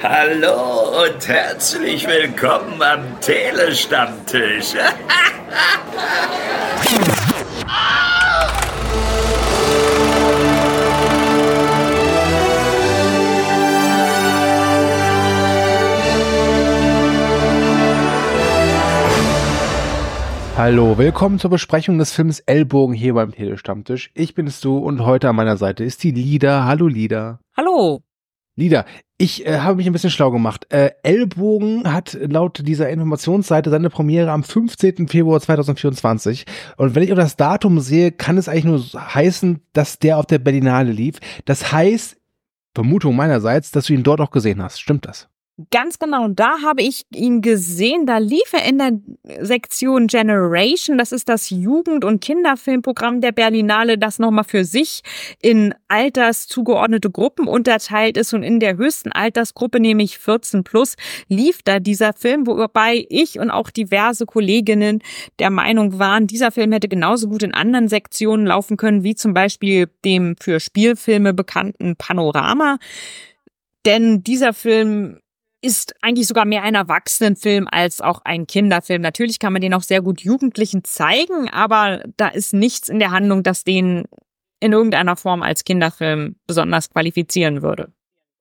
Hallo und herzlich willkommen am Telestammtisch. Hallo, willkommen zur Besprechung des Films Ellbogen hier beim Telestammtisch. Ich bin Stu und heute an meiner Seite ist die Lida. Hallo Lida. Hallo. Lida, ich habe mich ein bisschen schlau gemacht. Ellbogen hat laut dieser Informationsseite seine Premiere am 15. Februar 2024. Und wenn ich auf das Datum sehe, kann es eigentlich nur heißen, dass der auf der Berlinale lief. Das heißt, Vermutung meinerseits, dass du ihn dort auch gesehen hast. Stimmt das? Ganz genau, da habe ich ihn gesehen. Da lief er in der Sektion Generation. Das ist das Jugend- und Kinderfilmprogramm der Berlinale, das nochmal für sich in alterszugeordnete Gruppen unterteilt ist. Und in der höchsten Altersgruppe, nämlich 14 plus, lief da dieser Film, wobei ich und auch diverse Kolleginnen der Meinung waren, dieser Film hätte genauso gut in anderen Sektionen laufen können, wie zum Beispiel dem für Spielfilme bekannten Panorama. Denn dieser Film ist eigentlich sogar mehr ein Erwachsenenfilm als auch ein Kinderfilm. Natürlich kann man den auch sehr gut Jugendlichen zeigen, aber da ist nichts in der Handlung, das den in irgendeiner Form als Kinderfilm besonders qualifizieren würde.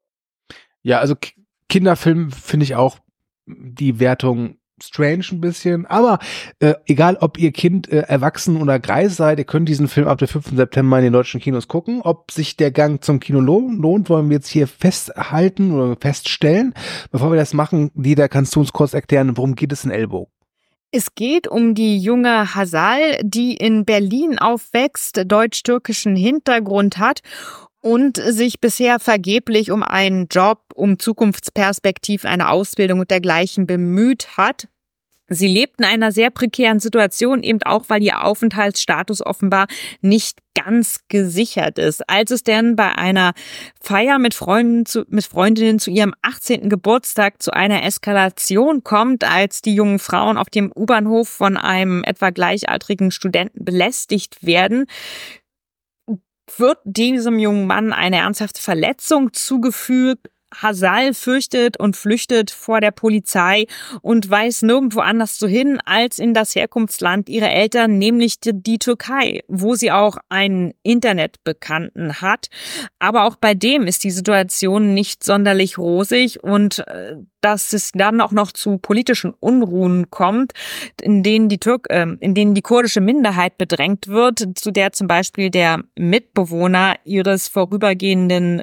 Ja, also Kinderfilm finde ich auch die Wertung strange ein bisschen, aber egal, ob ihr Kind erwachsen oder greis seid, ihr könnt diesen Film ab dem 5. September in den deutschen Kinos gucken. Ob sich der Gang zum Kino lohnt, wollen wir jetzt hier festhalten oder feststellen. Bevor wir das machen, Lida, kannst du uns kurz erklären, worum geht es in Ellbogen? Es geht um die junge Hazal, die in Berlin aufwächst, deutsch-türkischen Hintergrund hat und sich bisher vergeblich um einen Job, um Zukunftsperspektiv, eine Ausbildung und dergleichen bemüht hat. Sie lebt in einer sehr prekären Situation, eben auch, weil ihr Aufenthaltsstatus offenbar nicht ganz gesichert ist. Als es denn bei einer Feier mit Freundinnen zu ihrem 18. Geburtstag zu einer Eskalation kommt, als die jungen Frauen auf dem U-Bahnhof von einem etwa gleichaltrigen Studenten belästigt werden, wird diesem jungen Mann eine ernsthafte Verletzung zugefügt. Hazal fürchtet und flüchtet vor der Polizei und weiß nirgendwo anders so hin als in das Herkunftsland ihrer Eltern, nämlich die Türkei, wo sie auch einen Internetbekannten hat. Aber auch bei dem ist die Situation nicht sonderlich rosig und dass es dann auch noch zu politischen Unruhen kommt, in denen die kurdische Minderheit bedrängt wird, zu der zum Beispiel der Mitbewohner ihres vorübergehenden,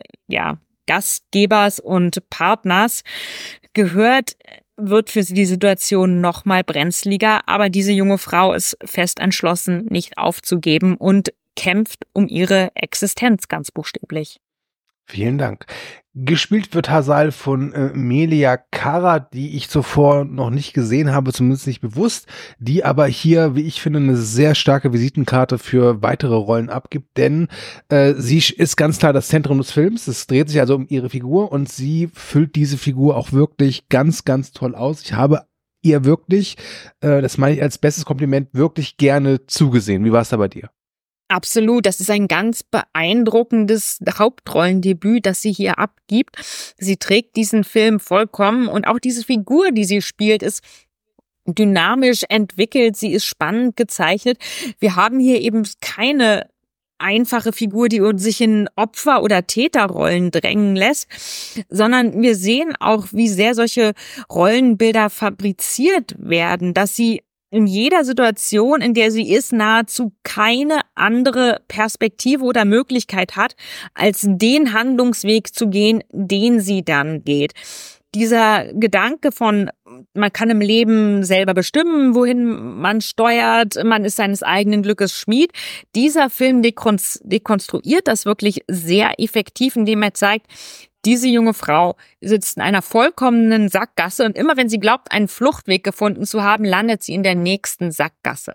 Gastgebers und Partners gehört, wird für sie die Situation noch mal brenzliger. Aber diese junge Frau ist fest entschlossen, nicht aufzugeben und kämpft um ihre Existenz ganz buchstäblich. Vielen Dank. Gespielt wird Hazal von Melia Kara, die ich zuvor noch nicht gesehen habe, zumindest nicht bewusst, die aber hier, wie ich finde, eine sehr starke Visitenkarte für weitere Rollen abgibt, denn sie ist ganz klar das Zentrum des Films. Es dreht sich also um ihre Figur und sie füllt diese Figur auch wirklich ganz, ganz toll aus. Ich habe ihr wirklich, das meine ich als bestes Kompliment, wirklich gerne zugesehen. Wie war es da bei dir? Absolut, das ist ein ganz beeindruckendes Hauptrollendebüt, das sie hier abgibt. Sie trägt diesen Film vollkommen und auch diese Figur, die sie spielt, ist dynamisch entwickelt, sie ist spannend gezeichnet. Wir haben hier eben keine einfache Figur, die sich in Opfer- oder Täterrollen drängen lässt, sondern wir sehen auch, wie sehr solche Rollenbilder fabriziert werden, dass sie in jeder Situation, in der sie ist, nahezu keine andere Perspektive oder Möglichkeit hat, als den Handlungsweg zu gehen, den sie dann geht. Dieser Gedanke von, man kann im Leben selber bestimmen, wohin man steuert, man ist seines eigenen Glückes Schmied. Dieser Film dekonstruiert das wirklich sehr effektiv, indem er zeigt, diese junge Frau sitzt in einer vollkommenen Sackgasse und immer wenn sie glaubt, einen Fluchtweg gefunden zu haben, landet sie in der nächsten Sackgasse.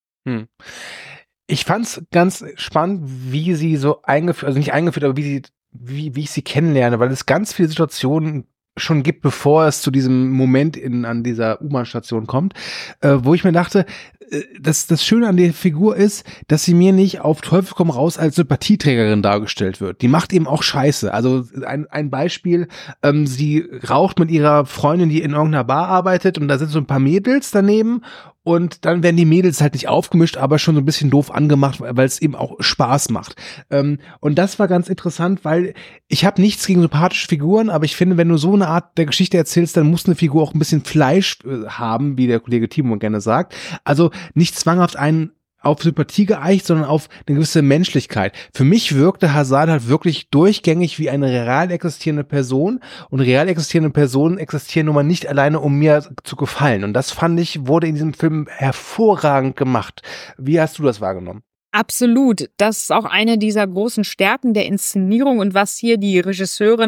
Ich fand's ganz spannend, wie sie so eingeführt, also nicht eingeführt, aber wie ich sie kennenlerne, weil es ganz viele Situationen schon gibt, bevor es zu diesem Moment an dieser U-Bahn-Station kommt, wo ich mir dachte, das Schöne an der Figur ist, dass sie mir nicht auf Teufel komm raus als Sympathieträgerin dargestellt wird. Die macht eben auch Scheiße. Also ein Beispiel, sie raucht mit ihrer Freundin, die in irgendeiner Bar arbeitet, und da sind so ein paar Mädels daneben. Und dann werden die Mädels halt nicht aufgemischt, aber schon so ein bisschen doof angemacht, weil es eben auch Spaß macht. Und das war ganz interessant, weil ich habe nichts gegen sympathische Figuren, aber ich finde, wenn du so eine Art der Geschichte erzählst, dann muss eine Figur auch ein bisschen Fleisch haben, wie der Kollege Timo gerne sagt. Also nicht zwanghaft einen auf Sympathie geeicht, sondern auf eine gewisse Menschlichkeit. Für mich wirkte Hazal halt wirklich durchgängig wie eine real existierende Person, und real existierende Personen existieren nun mal nicht alleine, um mir zu gefallen. Und das fand ich, wurde in diesem Film hervorragend gemacht. Wie hast du das wahrgenommen? Absolut. Das ist auch eine dieser großen Stärken der Inszenierung und was hier die Regisseurin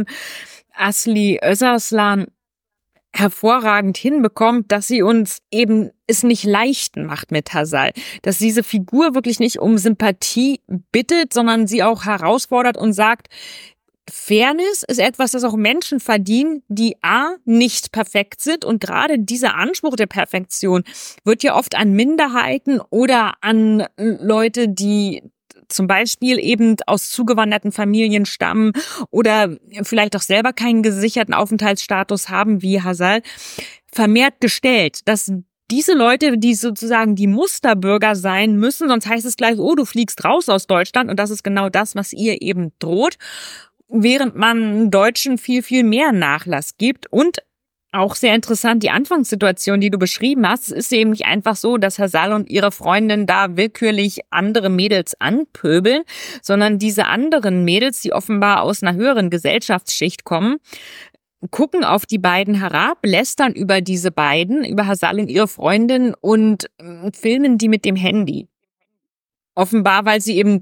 Asli Özarslan hervorragend hinbekommt, dass sie uns eben es nicht leicht macht mit Hazal. Dass diese Figur wirklich nicht um Sympathie bittet, sondern sie auch herausfordert und sagt, Fairness ist etwas, das auch Menschen verdienen, die nicht perfekt sind. Und gerade dieser Anspruch der Perfektion wird ja oft an Minderheiten oder an Leute, die zum Beispiel eben aus zugewanderten Familien stammen oder vielleicht auch selber keinen gesicherten Aufenthaltsstatus haben wie Hazal, vermehrt gestellt, dass diese Leute, die sozusagen die Musterbürger sein müssen, sonst heißt es gleich, oh, du fliegst raus aus Deutschland, und das ist genau das, was ihr eben droht, während man Deutschen viel, viel mehr Nachlass gibt. Und auch sehr interessant, die Anfangssituation, die du beschrieben hast. Es ist eben nicht einfach so, dass Hazal und ihre Freundin da willkürlich andere Mädels anpöbeln, sondern diese anderen Mädels, die offenbar aus einer höheren Gesellschaftsschicht kommen, gucken auf die beiden herab, lästern über diese beiden, über Hazal und ihre Freundin, und filmen die mit dem Handy. Offenbar, weil sie eben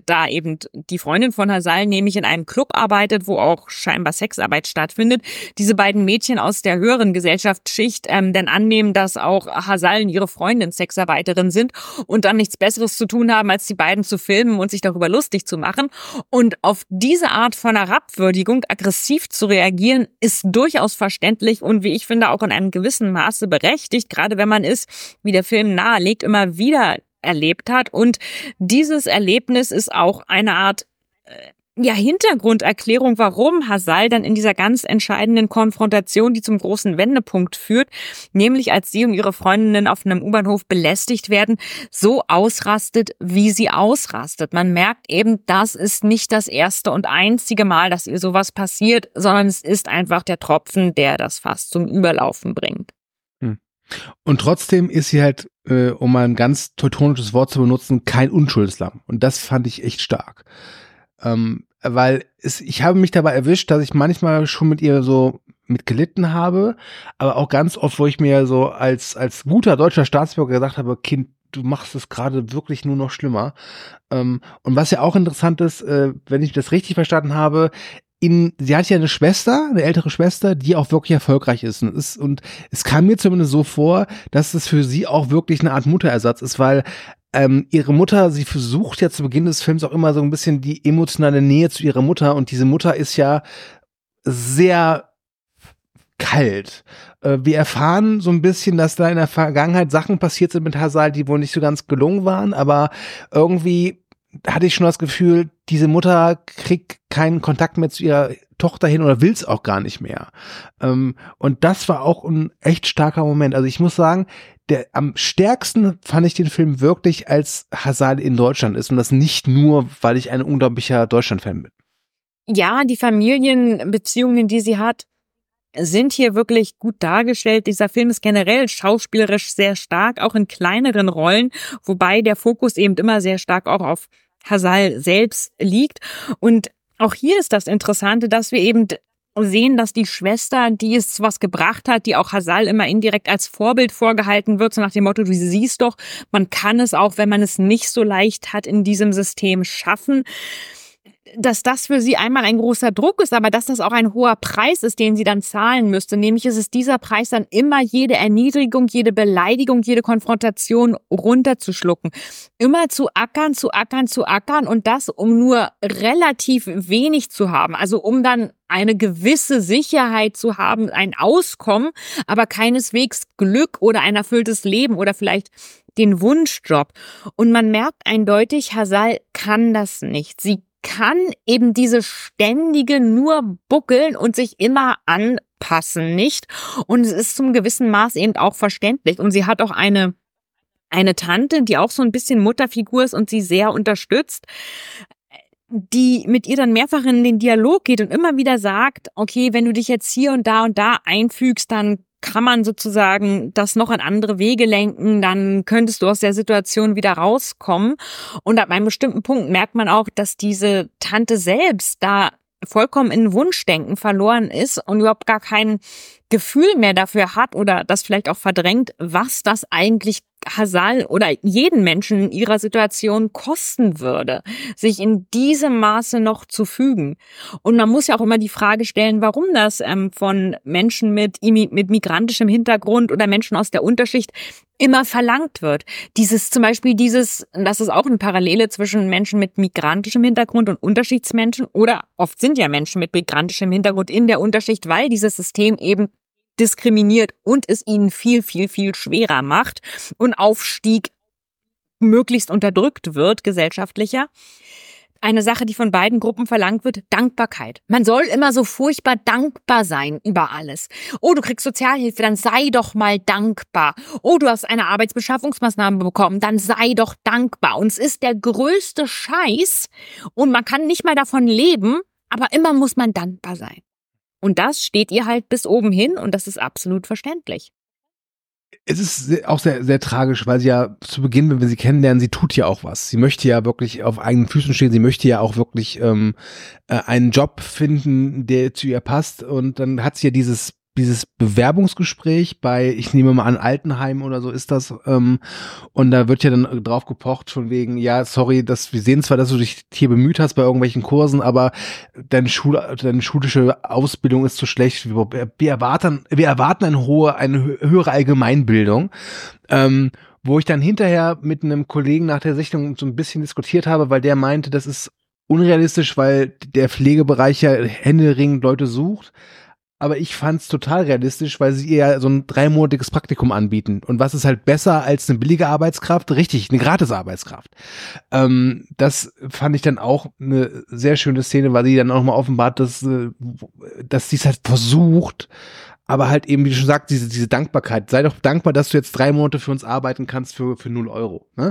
die Freundin von Hazal nämlich in einem Club arbeitet, wo auch scheinbar Sexarbeit stattfindet, diese beiden Mädchen aus der höheren Gesellschaftsschicht dann annehmen, dass auch Hazal und ihre Freundin Sexarbeiterin sind und dann nichts Besseres zu tun haben, als die beiden zu filmen und sich darüber lustig zu machen. Und auf diese Art von Herabwürdigung aggressiv zu reagieren, ist durchaus verständlich und, wie ich finde, auch in einem gewissen Maße berechtigt, gerade wenn man es, wie der Film nahelegt, immer wieder erlebt hat. Und dieses Erlebnis ist auch eine Art Hintergrunderklärung, warum Hazal dann in dieser ganz entscheidenden Konfrontation, die zum großen Wendepunkt führt, nämlich als sie und ihre Freundinnen auf einem U-Bahnhof belästigt werden, so ausrastet, wie sie ausrastet. Man merkt eben, das ist nicht das erste und einzige Mal, dass ihr sowas passiert, sondern es ist einfach der Tropfen, der das Fass zum Überlaufen bringt. Und trotzdem ist sie halt, um mal ein ganz teutonisches Wort zu benutzen, kein Unschuldslamm. Und das fand ich echt stark. Weil ich habe mich dabei erwischt, dass ich manchmal schon mit ihr so mitgelitten habe, aber auch ganz oft, wo ich mir so als guter deutscher Staatsbürger gesagt habe, Kind, du machst es gerade wirklich nur noch schlimmer. Und was ja auch interessant ist, wenn ich das richtig verstanden habe, sie hat ja eine Schwester, eine ältere Schwester, die auch wirklich erfolgreich ist. Und es kam mir zumindest so vor, dass es für sie auch wirklich eine Art Mutterersatz ist, weil ihre Mutter, sie versucht ja zu Beginn des Films auch immer so ein bisschen die emotionale Nähe zu ihrer Mutter, und diese Mutter ist ja sehr kalt. Wir erfahren so ein bisschen, dass da in der Vergangenheit Sachen passiert sind mit Hazal, die wohl nicht so ganz gelungen waren, aber irgendwie hatte ich schon das Gefühl, diese Mutter kriegt keinen Kontakt mehr zu ihrer Tochter hin oder will es auch gar nicht mehr. Und das war auch ein echt starker Moment. Also ich muss sagen, am stärksten fand ich den Film wirklich, als Hazal in Deutschland ist. Und das nicht nur, weil ich ein unglaublicher Deutschland-Fan bin. Ja, die Familienbeziehungen, die sie hat, sind hier wirklich gut dargestellt. Dieser Film ist generell schauspielerisch sehr stark, auch in kleineren Rollen, wobei der Fokus eben immer sehr stark auch auf Hazal selbst liegt. Und auch hier ist das Interessante, dass wir eben sehen, dass die Schwester, die es was gebracht hat, die auch Hazal immer indirekt als Vorbild vorgehalten wird, so nach dem Motto, du siehst doch, man kann es auch, wenn man es nicht so leicht hat, in diesem System schaffen. dass das für sie einmal ein großer Druck ist, aber dass das auch ein hoher Preis ist, den sie dann zahlen müsste. Nämlich ist es dieser Preis, dann immer jede Erniedrigung, jede Beleidigung, jede Konfrontation runterzuschlucken. Immer zu ackern und das, um nur relativ wenig zu haben. Also um dann eine gewisse Sicherheit zu haben, ein Auskommen, aber keineswegs Glück oder ein erfülltes Leben oder vielleicht den Wunschjob. Und man merkt eindeutig, Hasal kann das nicht. Sie kann eben diese ständige nur buckeln und sich immer anpassen nicht. Und es ist zum gewissen Maß eben auch verständlich. Und sie hat auch eine Tante, die auch so ein bisschen Mutterfigur ist und sie sehr unterstützt, die mit ihr dann mehrfach in den Dialog geht und immer wieder sagt, okay, wenn du dich jetzt hier und da einfügst, dann kann man sozusagen das noch an andere Wege lenken, dann könntest du aus der Situation wieder rauskommen. Und ab einem bestimmten Punkt merkt man auch, dass diese Tante selbst da vollkommen in Wunschdenken verloren ist und überhaupt gar kein Gefühl mehr dafür hat oder das vielleicht auch verdrängt, was das eigentlich Hasal oder jeden Menschen in ihrer Situation kosten würde, sich in diesem Maße noch zu fügen. Und man muss ja auch immer die Frage stellen, warum das von Menschen mit migrantischem Hintergrund oder Menschen aus der Unterschicht immer verlangt wird. Das ist auch eine Parallele zwischen Menschen mit migrantischem Hintergrund und Unterschichtsmenschen, oder oft sind ja Menschen mit migrantischem Hintergrund in der Unterschicht, weil dieses System eben diskriminiert und es ihnen viel, viel, viel schwerer macht und Aufstieg möglichst unterdrückt wird, gesellschaftlicher. Eine Sache, die von beiden Gruppen verlangt wird, Dankbarkeit. Man soll immer so furchtbar dankbar sein über alles. Oh, du kriegst Sozialhilfe, dann sei doch mal dankbar. Oh, du hast eine Arbeitsbeschaffungsmaßnahme bekommen, dann sei doch dankbar. Und es ist der größte Scheiß und man kann nicht mal davon leben, aber immer muss man dankbar sein. Und das steht ihr halt bis oben hin und das ist absolut verständlich. Es ist auch sehr, sehr tragisch, weil sie ja zu Beginn, wenn wir sie kennenlernen, sie tut ja auch was. Sie möchte ja wirklich auf eigenen Füßen stehen. Sie möchte ja auch wirklich einen Job finden, der zu ihr passt. Und dann hat sie ja dieses Bewerbungsgespräch bei, ich nehme mal an, Altenheim oder so ist das. Und da wird ja dann drauf gepocht von wegen, ja, sorry, wir sehen zwar, dass du dich hier bemüht hast bei irgendwelchen Kursen, aber deine schulische Ausbildung ist zu schlecht. Wir erwarten eine höhere Allgemeinbildung. Wo ich dann hinterher mit einem Kollegen nach der Sichtung so ein bisschen diskutiert habe, weil der meinte, das ist unrealistisch, weil der Pflegebereich ja händeringend Leute sucht. Aber ich fand's total realistisch, weil sie ihr ja so ein 3-monatiges Praktikum anbieten. Und was ist halt besser als eine billige Arbeitskraft? Richtig, eine Gratis-Arbeitskraft. Das fand ich dann auch eine sehr schöne Szene, weil sie dann auch mal offenbart, dass sie es halt versucht, aber halt eben, wie du schon sagst, diese Dankbarkeit. Sei doch dankbar, dass du jetzt 3 Monate für uns arbeiten kannst für 0 Euro. Ne?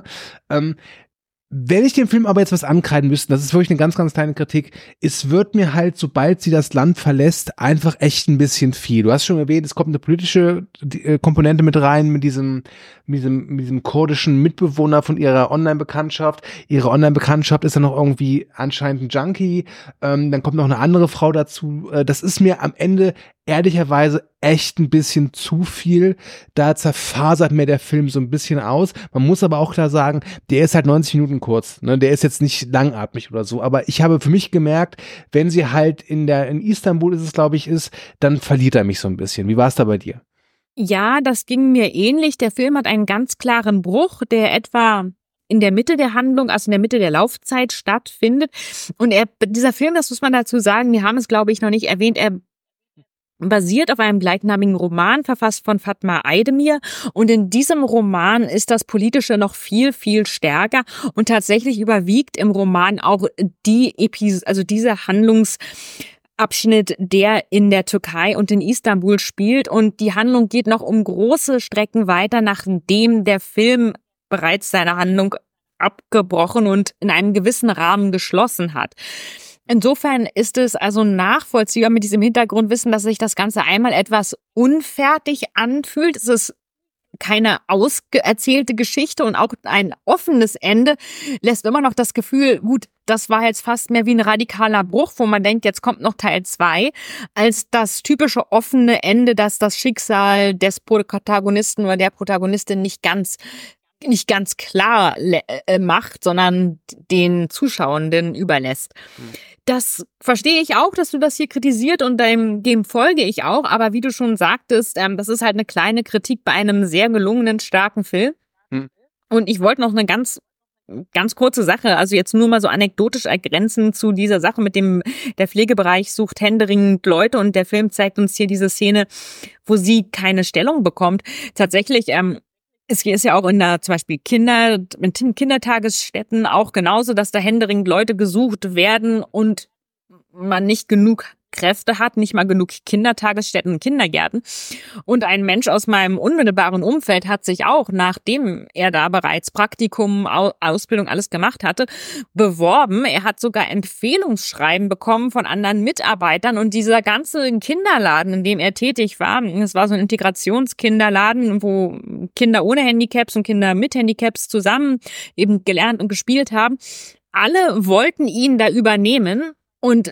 Wenn ich dem Film aber jetzt was ankreiden müsste, das ist wirklich eine ganz, ganz kleine Kritik, es wird mir halt, sobald sie das Land verlässt, einfach echt ein bisschen viel. Du hast schon erwähnt, es kommt eine politische Komponente mit rein, mit diesem kurdischen Mitbewohner von ihrer Online-Bekanntschaft. Ihre Online-Bekanntschaft ist dann noch irgendwie anscheinend ein Junkie. Dann kommt noch eine andere Frau dazu. Das ist mir am Ende ehrlicherweise echt ein bisschen zu viel. Da zerfasert mir der Film so ein bisschen aus. Man muss aber auch klar sagen, der ist halt 90 Minuten kurz. Ne? Der ist jetzt nicht langatmig oder so. Aber ich habe für mich gemerkt, wenn sie halt in Istanbul ist es, glaube ich, dann verliert er mich so ein bisschen. Wie war es da bei dir? Ja, das ging mir ähnlich. Der Film hat einen ganz klaren Bruch, der etwa in der Mitte der Handlung, also in der Mitte der Laufzeit stattfindet. Und dieser Film, das muss man dazu sagen, wir haben es, glaube ich, noch nicht erwähnt, er basiert auf einem gleichnamigen Roman, verfasst von Fatma Aydemir. Und in diesem Roman ist das Politische noch viel, viel stärker. Und tatsächlich überwiegt im Roman auch dieser Handlungsabschnitt, der in der Türkei und in Istanbul spielt. Und die Handlung geht noch um große Strecken weiter, nachdem der Film bereits seine Handlung abgebrochen und in einem gewissen Rahmen geschlossen hat. Insofern ist es also nachvollziehbar mit diesem Hintergrundwissen, dass sich das Ganze einmal etwas unfertig anfühlt. Es ist keine auserzählte Geschichte und auch ein offenes Ende lässt immer noch das Gefühl, gut, das war jetzt fast mehr wie ein radikaler Bruch, wo man denkt, jetzt kommt noch Teil 2, als das typische offene Ende, das das Schicksal des Protagonisten oder der Protagonistin nicht ganz nicht ganz klar macht, sondern den Zuschauenden überlässt. Das verstehe ich auch, dass du das hier kritisiert und dem folge ich auch. Aber wie du schon sagtest, das ist halt eine kleine Kritik bei einem sehr gelungenen, starken Film. Und ich wollte noch eine ganz kurze Sache, also jetzt nur mal so anekdotisch ergänzen zu dieser Sache mit dem, der Pflegebereich sucht händeringend Leute und der Film zeigt uns hier diese Szene, wo sie keine Stellung bekommt. Tatsächlich, es ist ja auch in der, zum Beispiel in Kindertagesstätten auch genauso, dass da händeringend Leute gesucht werden und man nicht genug Kräfte hat, nicht mal genug Kindertagesstätten und Kindergärten. Und ein Mensch aus meinem unmittelbaren Umfeld hat sich auch, nachdem er da bereits Praktikum, Ausbildung, alles gemacht hatte, beworben. Er hat sogar Empfehlungsschreiben bekommen von anderen Mitarbeitern und dieser ganze Kinderladen, in dem er tätig war, es war so ein Integrationskinderladen, wo Kinder ohne Handicaps und Kinder mit Handicaps zusammen eben gelernt und gespielt haben. Alle wollten ihn da übernehmen und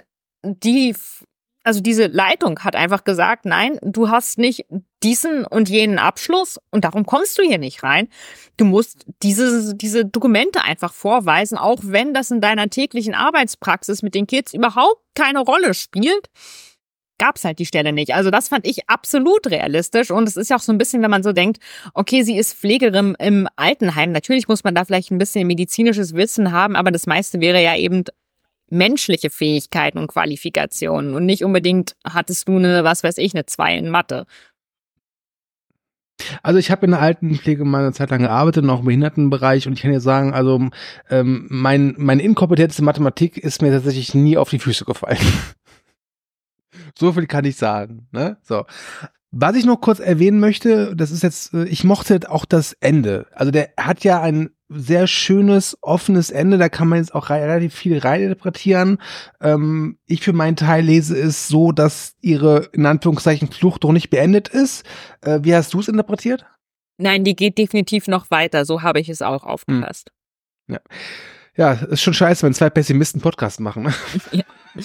diese Leitung hat einfach gesagt, nein, du hast nicht diesen und jenen Abschluss und darum kommst du hier nicht rein. Du musst diese Dokumente einfach vorweisen, auch wenn das in deiner täglichen Arbeitspraxis mit den Kids überhaupt keine Rolle spielt. Gab's halt die Stelle nicht. Also das fand ich absolut realistisch und es ist ja auch so ein bisschen, wenn man so denkt, okay, sie ist Pflegerin im Altenheim. Natürlich muss man da vielleicht ein bisschen medizinisches Wissen haben, aber das meiste wäre ja eben menschliche Fähigkeiten und Qualifikationen und nicht unbedingt hattest du eine 2 in Mathe. Also ich habe in der Altenpflege mal eine Zeit lang gearbeitet und auch im Behindertenbereich und ich kann dir sagen, also meine Inkompetenz in Mathematik ist mir tatsächlich nie auf die Füße gefallen. So viel kann ich sagen, ne? So. Was ich noch kurz erwähnen möchte, das ist jetzt, ich mochte auch das Ende. Also der hat ja ein sehr schönes, offenes Ende, da kann man jetzt auch relativ viel reininterpretieren. Ich für meinen Teil lese es so, dass ihre, in Anführungszeichen, Flucht doch nicht beendet ist. Wie hast du es interpretiert? Nein, die geht definitiv noch weiter, so habe ich es auch aufgefasst. Ja. Ja, ist schon scheiße, wenn zwei Pessimisten Podcast machen. Ja.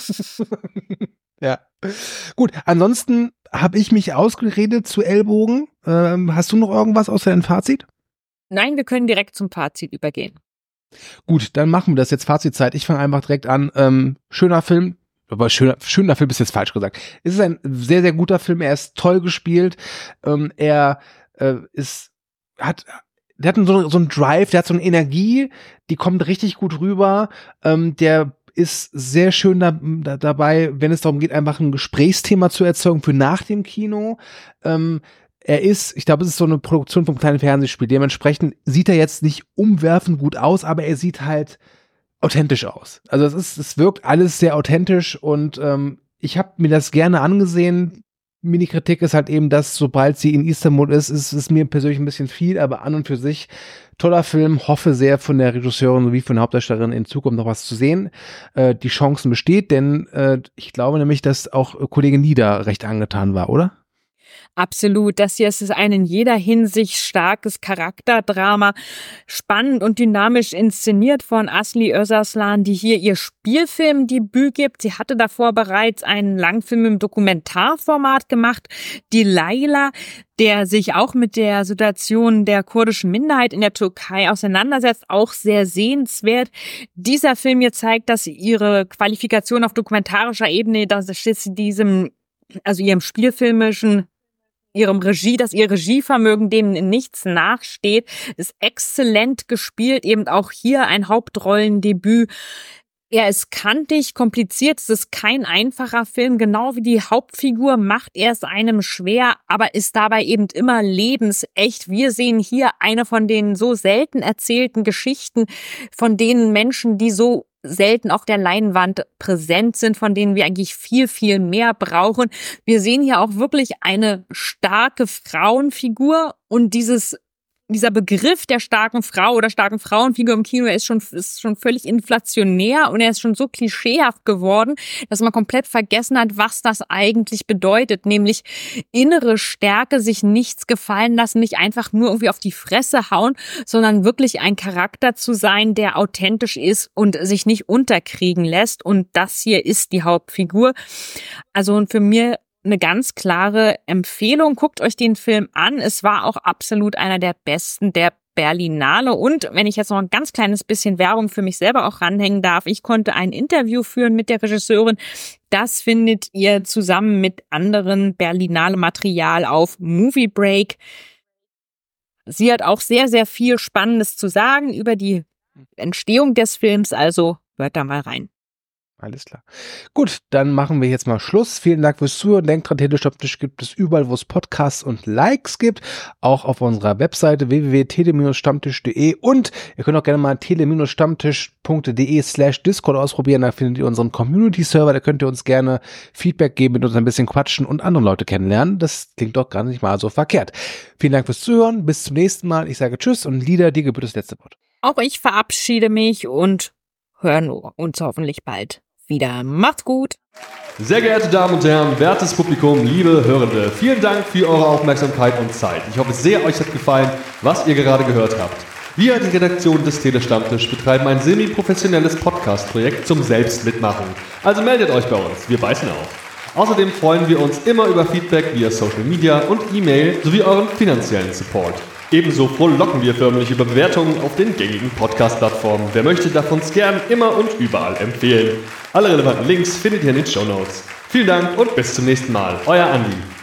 Ja. Gut, ansonsten habe ich mich ausgeredet zu Ellbogen. Hast du noch irgendwas außer ein Fazit? Nein, wir können direkt zum Fazit übergehen. Gut, dann machen wir das jetzt Fazitzeit. Ich fange einfach direkt an. Schöner Film, aber schöner Film ist jetzt falsch gesagt. Es ist ein sehr, sehr guter Film. Er ist toll gespielt. Der hat so einen Drive, der hat so eine Energie, die kommt richtig gut rüber. Der ist sehr schön dabei, wenn es darum geht, einfach ein Gesprächsthema zu erzeugen für nach dem Kino. Ich glaube, es ist so eine Produktion vom kleinen Fernsehspiel. Dementsprechend sieht er jetzt nicht umwerfend gut aus, aber er sieht halt authentisch aus. Also es wirkt alles sehr authentisch und ich habe mir das gerne angesehen. Mini-Kritik ist halt eben, dass sobald sie in Istanbul ist es mir persönlich ein bisschen viel, aber an und für sich toller Film. Hoffe sehr von der Regisseurin sowie von der Hauptdarstellerin in Zukunft noch was zu sehen. Die Chancen besteht, denn ich glaube nämlich, dass auch Kollegin Nida recht angetan war, oder? Absolut. Das hier ist ein in jeder Hinsicht starkes Charakterdrama, spannend und dynamisch inszeniert von Asli Özaslan, die hier ihr Spielfilmdebüt gibt. Sie hatte davor bereits einen Langfilm im Dokumentarformat gemacht, Die Layla, der sich auch mit der Situation der kurdischen Minderheit in der Türkei auseinandersetzt, auch sehr sehenswert. Dieser Film hier zeigt, dass ihre Qualifikation auf dokumentarischer Ebene, dass dass ihr Regievermögen dem in nichts nachsteht, ist exzellent gespielt, eben auch hier ein Hauptrollendebüt. Er ist kantig, kompliziert, es ist kein einfacher Film, genau wie die Hauptfigur macht er es einem schwer, aber ist dabei eben immer lebensecht. Wir sehen hier eine von den so selten erzählten Geschichten, von denen Menschen, die so selten auf der Leinwand präsent sind, von denen wir eigentlich viel, viel mehr brauchen. Wir sehen hier auch wirklich eine starke Frauenfigur und dieser Begriff der starken Frau oder starken Frauenfigur im Kino ist schon völlig inflationär und er ist schon so klischeehaft geworden, dass man komplett vergessen hat, was das eigentlich bedeutet, nämlich innere Stärke, sich nichts gefallen lassen, nicht einfach nur irgendwie auf die Fresse hauen, sondern wirklich ein Charakter zu sein, der authentisch ist und sich nicht unterkriegen lässt. Und das hier ist die Hauptfigur. Also für mich eine ganz klare Empfehlung. Guckt euch den Film an. Es war auch absolut einer der besten Berlinale. Und wenn ich jetzt noch ein ganz kleines bisschen Werbung für mich selber auch ranhängen darf, ich konnte ein Interview führen mit der Regisseurin. Das findet ihr zusammen mit anderen Berlinale-Material auf Movie Break. Sie hat auch sehr, sehr viel Spannendes zu sagen über die Entstehung des Films, also hört da mal rein. Alles klar. Gut, dann machen wir jetzt mal Schluss. Vielen Dank fürs Zuhören. Denkt dran, Telestammtisch gibt es überall, wo es Podcasts und Likes gibt. Auch auf unserer Webseite www.tele-stammtisch.de und ihr könnt auch gerne mal tele-stammtisch.de/Discord ausprobieren. Da findet ihr unseren Community-Server. Da könnt ihr uns gerne Feedback geben, mit uns ein bisschen quatschen und andere Leute kennenlernen. Das klingt doch gar nicht mal so verkehrt. Vielen Dank fürs Zuhören. Bis zum nächsten Mal. Ich sage Tschüss und Lieder, dir gebührt das letzte Wort. Auch ich verabschiede mich und hören uns hoffentlich bald wieder. Macht's gut! Sehr geehrte Damen und Herren, wertes Publikum, liebe Hörende, vielen Dank für eure Aufmerksamkeit und Zeit. Ich hoffe sehr, euch hat gefallen, was ihr gerade gehört habt. Wir, die Redaktion des Telestammtisch, betreiben ein semi-professionelles Podcast-Projekt zum Selbstmitmachen. Also meldet euch bei uns, wir beißen auf. Außerdem freuen wir uns immer über Feedback via Social Media und E-Mail sowie euren finanziellen Support. Ebenso frohlocken wir förmlich über Bewertungen auf den gängigen Podcast-Plattformen. Wer möchte, darf uns gern immer und überall empfehlen. Alle relevanten Links findet ihr in den Shownotes. Vielen Dank und bis zum nächsten Mal. Euer Andi.